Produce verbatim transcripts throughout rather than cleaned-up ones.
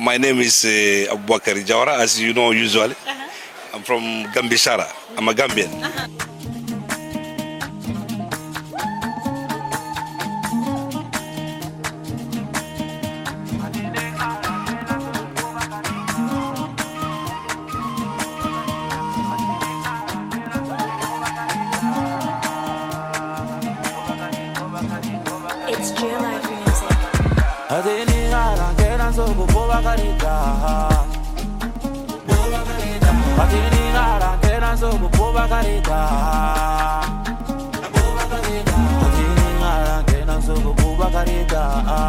My name is uh, Abubakar Jawara, as you know usually. Uh-huh. I'm from Gambishara. I'm a Gambian. Uh-huh. It's J Life Music. Adini ara kena so boba karita. Adini ara kena so boba karita. Adini ara kena so boba karita.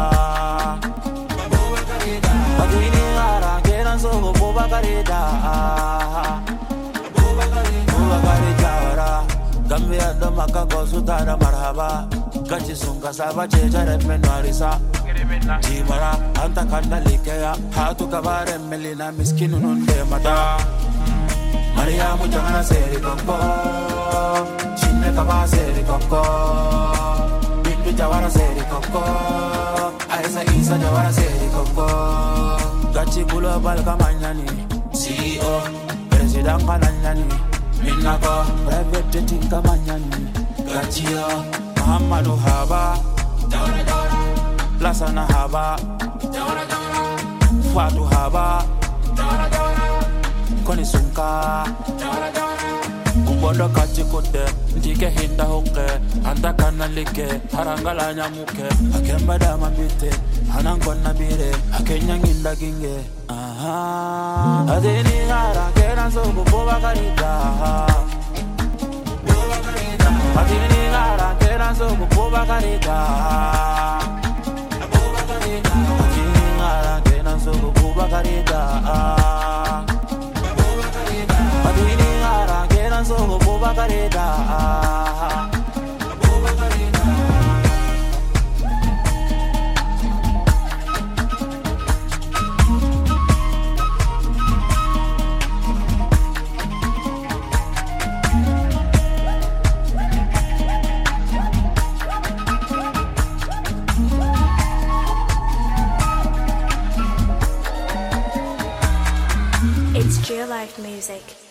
Adini ara kena so boba karita. Boba karita ara. Gambia do makako sutara marhaba. Gachi sunga saba cheja remen warisa. Jimara anta kanda likeya hatu kabare melina miskinu nunde mata. Maria mujana seri koko, chine kaba seri koko, bindu jawara seri koko, aisa isa jawara seri koko. Gachi global kamanyani, C E O, president kananyani, minako private jet kamanyani. Gachi yo Muhammadu Haba, Lasana Haba, Fatu Haba, Koni Sunka, Kumbondo Kachikote, Ndike Hinda Hoke, Anta Kanalike, Harangala Nyamuke, Akemba Damabite, Hanangona Bire, Akenyang Inda Ginge. Aha, Adeni Hara, Keran Sobo Bobakarita. Adini Hara, Keran Sobo Bobakarita. Adini Hara, Keran Sobo Bobakarita. Adini Hara, Keran Sobo Bobakarita. It's J Life Music.